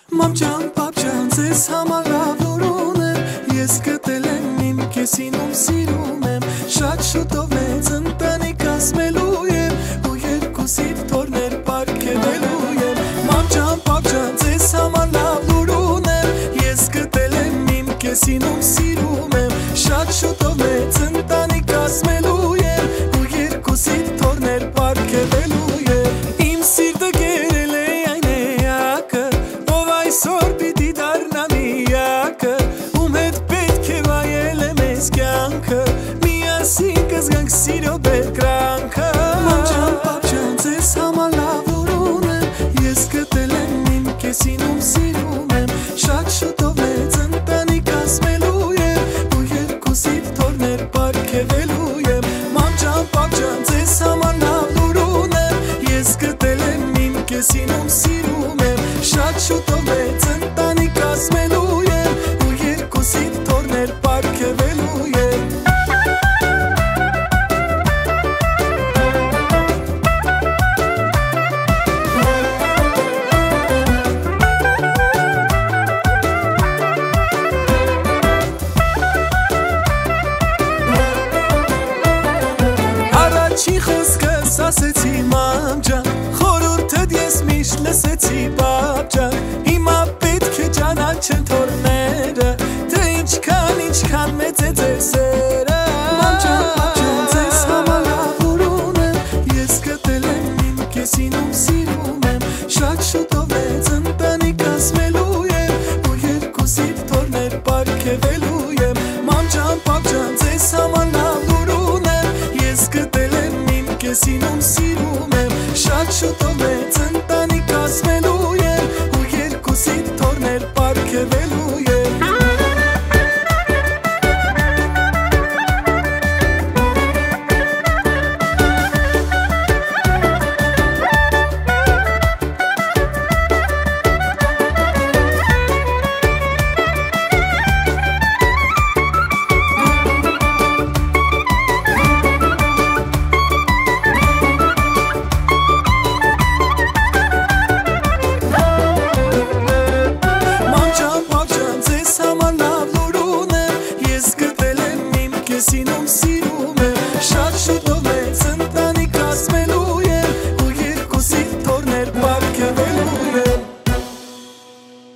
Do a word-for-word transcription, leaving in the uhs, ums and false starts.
Մամ ջան, պապ ջան, ձեզ համար լավ օր ունեմ, ես գտել եմ իմ քեսին ում սիրում եմ, շատ շուտով մեծ ընտանիք կազմելու եմ, ու երկուսիդ թորներ պարգևելու եմ։ Մամ ջան, պապ ջան, ձեզ համար լավ օր ունեմ, ես գտել եմ իմ քեսին ում սիրում եմ, շատ շուտով մեծ ընտանիք կազմելու եմ, ու երկուսիդ թորներ պարգևելու եմ։ Իմ սիրտը գերել է այն էակը, ով այսօր պիտի դառնա միակը, ում հետ պետք է վայել է մեզ կյանքը, միասին կզգանք սիրո բերկրանքը։ Մամ ջան, պապ ջան, ձեզ համար լավ օր ունեմ, ես գտել եմ իմ քեսին ում սիրում եմ, շատ շուտով մեծ ընտանիք կազմելու եմ, ու երկուսիդ թորներ պարգևելու եմ։ Մամ ջան, պապ ջան, ձեզ համար լավ օր ունեմ, ես գտել եմ իմ քեսին ում սիրում եմ, շատ շուտով մեծ ընտանիք կազմելու եմ, ու երկուսիդ թորներ պարգևելու եմ։ Առաջին խոսքս ասեցի մամ ջան, խորհուրդդ ես միշտ լսեցի պապ ջան, հիմա պետք է ճանաչեն թորները, թե ինչքան ինչքան մեծ է ձեր սերը։ Մամ ջան, պապ ջան, ձեզ համար լավ օր ունեմ, ես գտել եմ իմ քեսին ում սիրում եմ, շատ շուտով մեծ ընտանիք կազմելու եմ, ու երկուսիդ թորներ պարգևելու եմ։ Մամ ջան, պապ ջան, ձեզ համար լավ օր ունեմ, ես գտել եմ իմ քեսին ում սիրում եմ, շատ շուտով մեծ ընտանիք կազմելու եմ, ու երկուսիդ թորներ պարգևելու